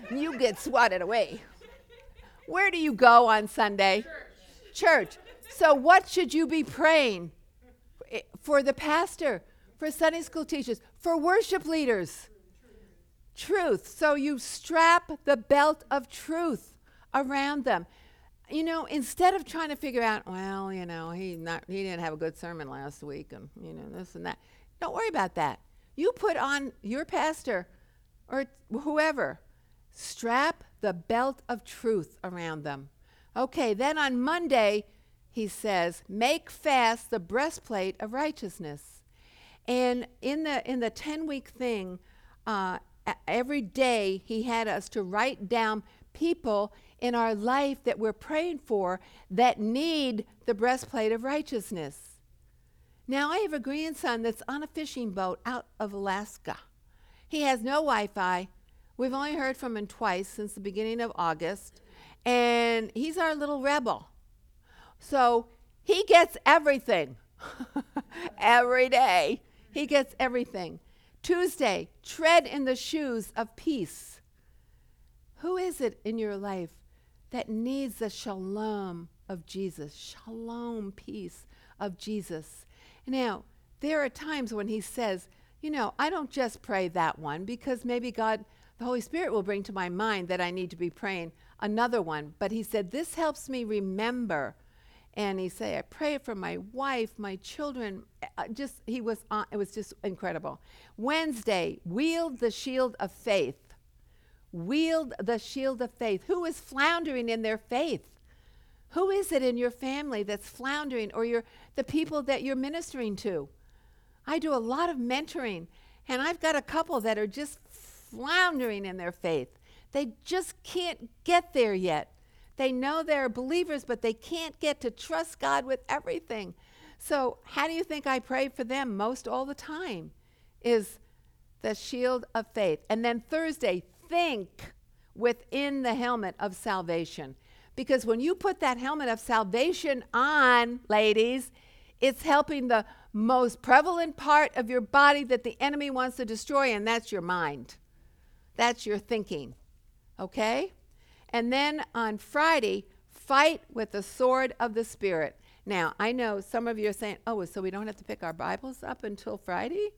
You get swatted away. Where do you go on Sunday? Church. So what should you be praying? For the pastor, for Sunday school teachers, for worship leaders. Truth. So you strap the belt of truth around them. You know, instead of trying to figure out, well, you know, he didn't have a good sermon last week and, you know, this and that. Don't worry about that. You put on your pastor or whoever, strap the belt of truth around them. Okay, then on Monday, he says, make fast the breastplate of righteousness. And in the 10-week thing, every day he had us to write down people in our life that we're praying for that need the breastplate of righteousness. Now, I have a grandson that's on a fishing boat out of Alaska. He has no Wi-Fi. We've only heard from him twice since the beginning of August, and he's our little rebel. So he gets everything every day. He gets everything. Tuesday, tread in the shoes of peace. Who is it in your life that needs the shalom of Jesus? Shalom, peace of Jesus. Now, there are times when he says, you know, I don't just pray that one because maybe God, the Holy Spirit will bring to my mind that I need to be praying another one. But he said, this helps me remember. And he said, I pray for my wife, my children. It was just incredible. Wednesday, wield the shield of faith. Wield the shield of faith. Who is floundering in their faith? Who is it in your family that's floundering, or the people that you're ministering to? I do a lot of mentoring, and I've got a couple that are just floundering in their faith. They just can't get there yet. They know they're believers, but they can't get to trust God with everything. So how do you think I pray for them most all the time? Is the shield of faith. And then Thursday, think within the helmet of salvation. Because when you put that helmet of salvation on, ladies, it's helping the most prevalent part of your body that the enemy wants to destroy, and that's your mind. That's your thinking. Okay? And then on Friday, fight with the sword of the Spirit. Now, I know some of you are saying, oh, so we don't have to pick our Bibles up until Friday?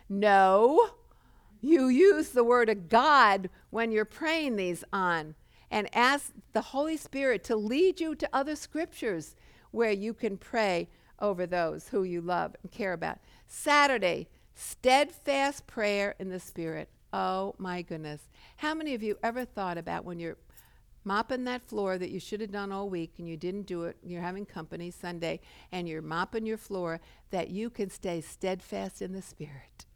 No. You use the Word of God when you're praying these on. And ask the Holy Spirit to lead you to other scriptures where you can pray over those who you love and care about. Saturday, steadfast prayer in the Spirit. Oh, my goodness. How many of you ever thought about when you're mopping that floor that you should have done all week and you didn't do it, you're having company Sunday, and you're mopping your floor, that you can stay steadfast in the Spirit?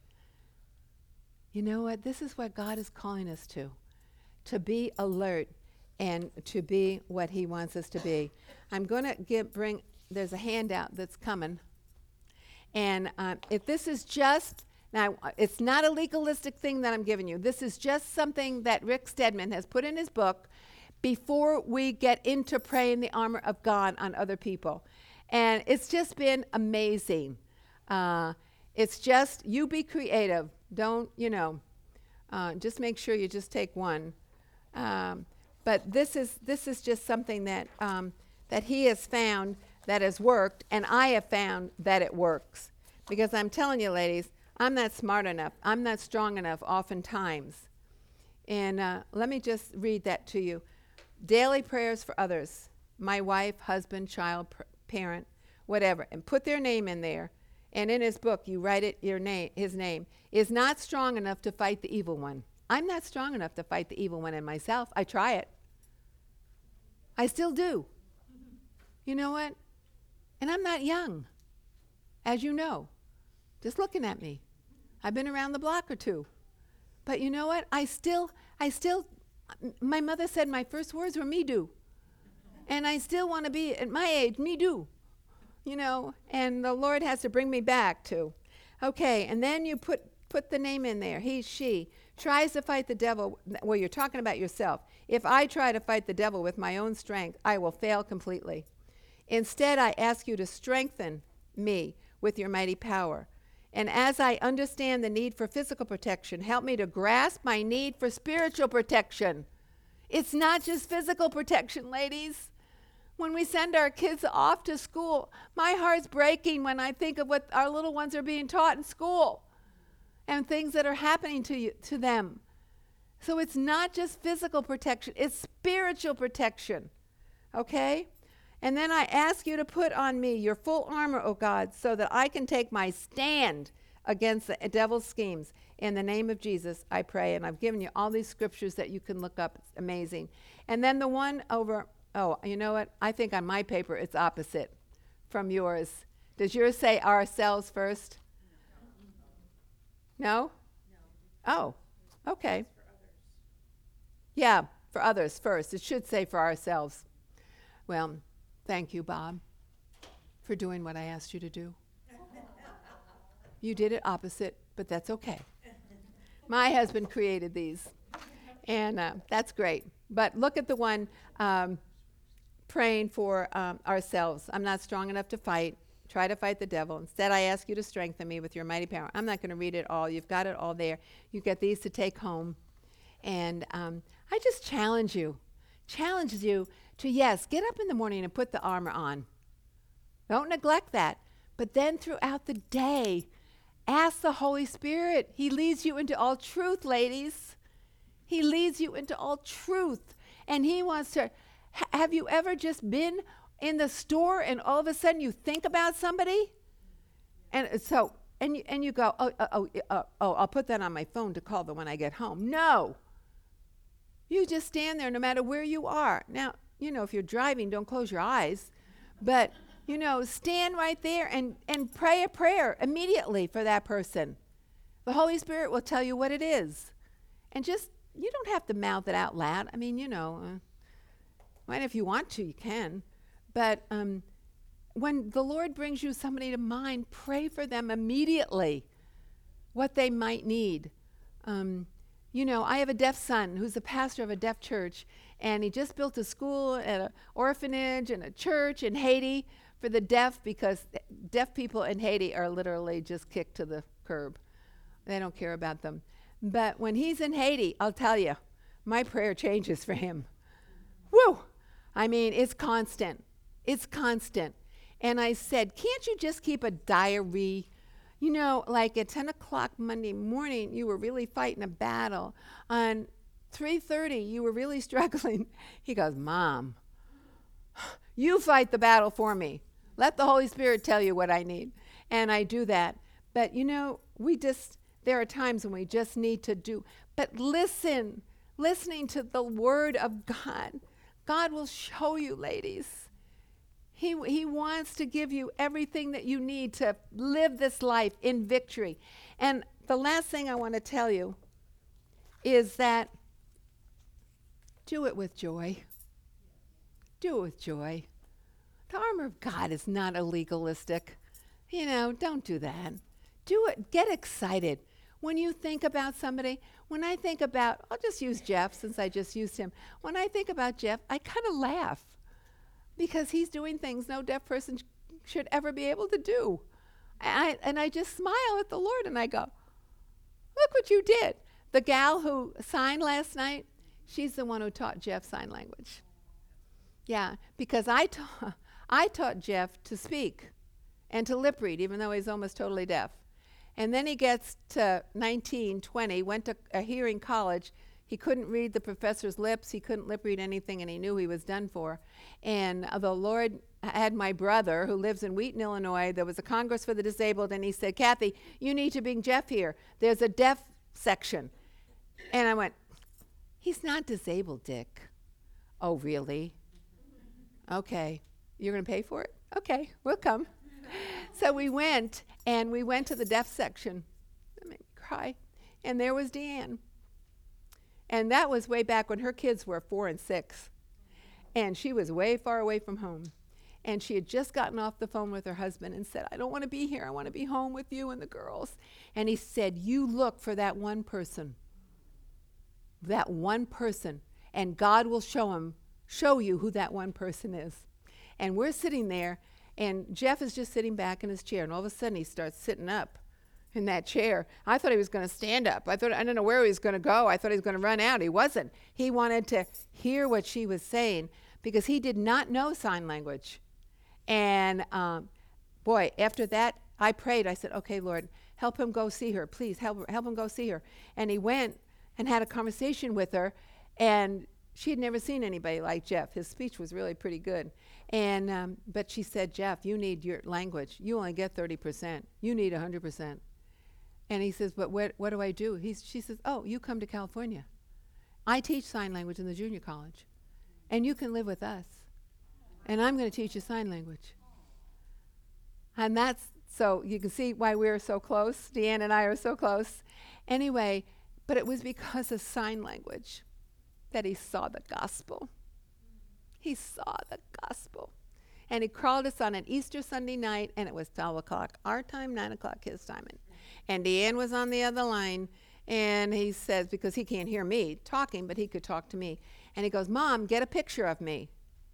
You know what? This is what God is calling us to be alert and to be what he wants us to be. I'm going to there's a handout that's coming. And if this is just, now it's not a legalistic thing that I'm giving you. This is just something that Rick Stedman has put in his book before we get into praying the armor of God on other people. And it's just been amazing. It's just, you be creative. Don't, just make sure you just take one. But this is just something that he has found that has worked, and I have found that it works. Because I'm telling you, ladies, I'm not smart enough. I'm not strong enough oftentimes. And let me just read that to you. Daily prayers for others, my wife, husband, child, parent, whatever, and put their name in there. And in his book, you write it, his name, is not strong enough to fight the evil one. I'm not strong enough to fight the evil one in myself. I try it. I still do. You know what? And I'm not young, as you know. Just looking at me. I've been around the block or two. But you know what? I still, my mother said my first words were me do. And I still want to be, at my age, me do. And the Lord has to bring me back to. Okay, and then you put the name in there. He, she tries to fight the devil. Well, you're talking about yourself. If I try to fight the devil with my own strength, I will fail completely. Instead, I ask you to strengthen me with your mighty power. And as I understand the need for physical protection, help me to grasp my need for spiritual protection. It's not just physical protection, ladies. When we send our kids off to school, my heart's breaking when I think of what our little ones are being taught in school and things that are happening to them. So it's not just physical protection, it's spiritual protection. Okay? And then I ask you to put on me your full armor, O God, so that I can take my stand against the devil's schemes. In the name of Jesus, I pray. And I've given you all these scriptures that you can look up. It's amazing. And then the one over, oh, you know what? I think on my paper it's opposite from yours. Does yours say ourselves first? No? Oh, okay. Yeah, for others first. It should say for ourselves. Well, thank you, Bob, for doing what I asked you to do. You did it opposite, but that's okay. My husband created these, and that's great. But look at the one praying for ourselves. I'm not strong enough to fight. Try to fight the devil. Instead, I ask you to strengthen me with your mighty power. I'm not going to read it all. You've got it all there. You get these to take home. And I just challenge you to, yes, get up in the morning and put the armor on. Don't neglect that. But then throughout the day, ask the Holy Spirit. He leads you into all truth, ladies. He leads you into all truth. And he wants to, have you ever just been in the store and all of a sudden you think about somebody? And so, and you go, I'll put that on my phone to call them when I get home. No. You just stand there no matter where you are. Now, if you're driving, don't close your eyes. But, stand right there and pray a prayer immediately for that person. The Holy Spirit will tell you what it is. And just, you don't have to mouth it out loud. I mean, and if you want to, you can. But when the Lord brings you somebody to mind, pray for them immediately, what they might need. I have a deaf son who's the pastor of a deaf church, and he just built a school and an orphanage and a church in Haiti for the deaf, because deaf people in Haiti are literally just kicked to the curb. They don't care about them. But when he's in Haiti, I'll tell you, my prayer changes for him. Woo! I mean, it's constant. It's constant. And I said, can't you just keep a diary? Like at 10 o'clock Monday morning, you were really fighting a battle. On 3:30, you were really struggling. He goes, Mom, you fight the battle for me. Let the Holy Spirit tell you what I need. And I do that. But, there are times when we just need to do. But listening to the Word of God. God will show you, ladies. He wants to give you everything that you need to live this life in victory. And the last thing I want to tell you is that do it with joy. Do it with joy. The armor of God is not a legalistic. Don't do that. Do it. Get excited. When you think about somebody, when I think about, I'll just use Jeff since I just used him. When I think about Jeff, I kind of laugh. Because he's doing things no deaf person should ever be able to do. And I just smile at the Lord and I go, look what you did. The gal who signed last night, she's the one who taught Jeff sign language. Yeah, because I taught Jeff to speak and to lip read, even though he's almost totally deaf. And then he gets to 19, 20, went to a hearing college. He couldn't read the professor's lips. He couldn't lip read anything, and he knew he was done for. And the Lord had my brother, who lives in Wheaton, Illinois. There was a Congress for the Disabled, and he said, Kathy, you need to bring Jeff here. There's a deaf section. And I went, he's not disabled, Dick. Oh, really? Okay. You're going to pay for it? Okay, we'll come. So we went to the deaf section. That made me cry. And there was Deanne. And that was way back when her kids were 4 and 6. And she was way far away from home. And she had just gotten off the phone with her husband and said, I don't want to be here. I want to be home with you and the girls. And he said, you look for that one person. That one person. And God will show you who that one person is. And we're sitting there, and Jeff is just sitting back in his chair. And all of a sudden, he starts sitting up in that chair. I thought he was going to stand up. I didn't know where he was going to go. I thought he was going to run out. He wasn't. He wanted to hear what she was saying because he did not know sign language. And boy, after that, I prayed. I said, okay, Lord, help him go see her. Please help him go see her. And he went and had a conversation with her, and she had never seen anybody like Jeff. His speech was really pretty good. And but she said, Jeff, you need your language. You only get 30%. You need 100%. And he says, but what do I do? She says, oh, you come to California. I teach sign language in the junior college, and you can live with us. And I'm going to teach you sign language. And that's, so you can see why we're so close. Deanne and I are so close. Anyway, but it was because of sign language that he saw the gospel. He saw the gospel. And he called us on an Easter Sunday night, and it was 12 o'clock our time, 9 o'clock his time. And Deanne was on the other line, and he says, because he can't hear me talking, but he could talk to me. And he goes, Mom, get a picture of me.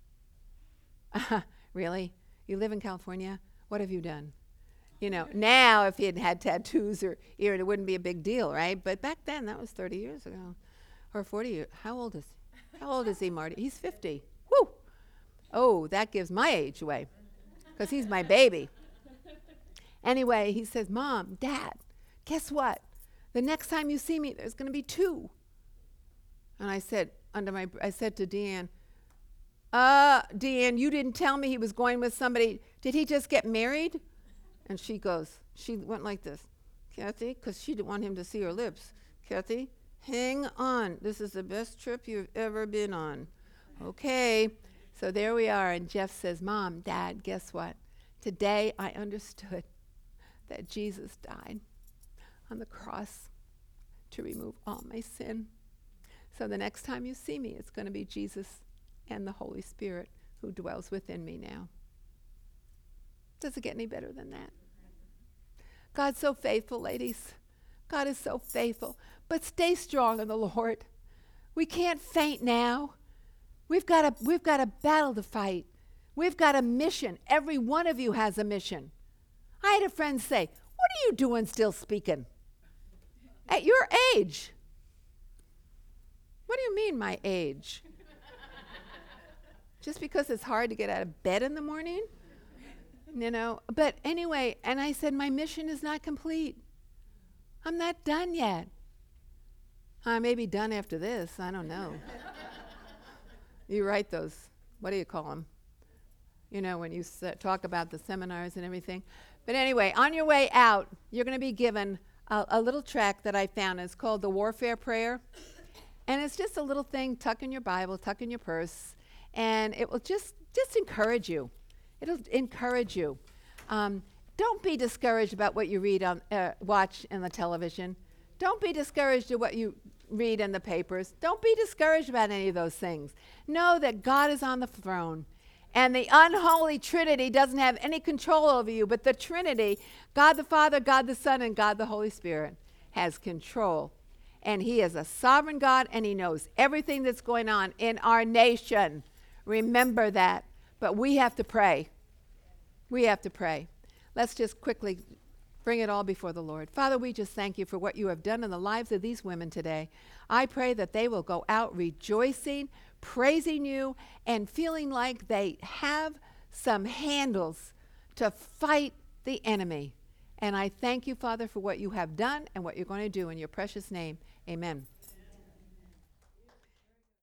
Really? You live in California? What have you done? You know, now if he had had tattoos or ear, it wouldn't be a big deal, right? But back then, that was 30 years ago. Or 40 years. How old is he, Marty? He's 50. Woo! Oh, that gives my age away, because he's my baby. Anyway, he says, Mom, Dad, guess what? The next time you see me, there's going to be 2. And I said, I said to Deanne, Deanne, you didn't tell me he was going with somebody. Did he just get married? And she went like this, Kathy, because she didn't want him to see her lips. Kathy, hang on. This is the best trip you've ever been on. Okay. So there we are. And Jeff says, Mom, Dad, guess what? Today I understood that Jesus died on the cross to remove all my sin. So the next time you see me, it's going to be Jesus and the Holy Spirit who dwells within me now. Does it get any better than that? God's so faithful, ladies. God is so faithful. But stay strong in the Lord. We can't faint now. We've got a battle to fight. We've got a mission. Every one of you has a mission. I had a friend say, what are you doing still speaking? At your age. What do you mean, my age? Just because it's hard to get out of bed in the morning? You know, but anyway, and I said, my mission is not complete. I'm not done yet. I may be done after this. I don't know. You write those, what do you call them? You know, when you talk about the seminars and everything. But anyway, on your way out, you're going to be given a little tract that I found. It's called the Warfare Prayer. And it's just a little thing, tuck in your Bible, tuck in your purse, and it will just encourage you. It'll encourage you. Don't be discouraged about what you watch in the television. Don't be discouraged at what you read in the papers. Don't be discouraged about any of those things. Know that God is on the throne, and the unholy Trinity doesn't have any control over you, but the Trinity, God the Father, God the Son, and God the Holy Spirit, has control. And he is a sovereign God, and he knows everything that's going on in our nation. Remember that. But we have to pray. We have to pray. Let's just quickly bring it all before the Lord. Father, we just thank you for what you have done in the lives of these women today. I pray that they will go out rejoicing, praising you, and feeling like they have some handles to fight the enemy. And I thank you, Father, for what you have done and what you're going to do in your precious name. Amen.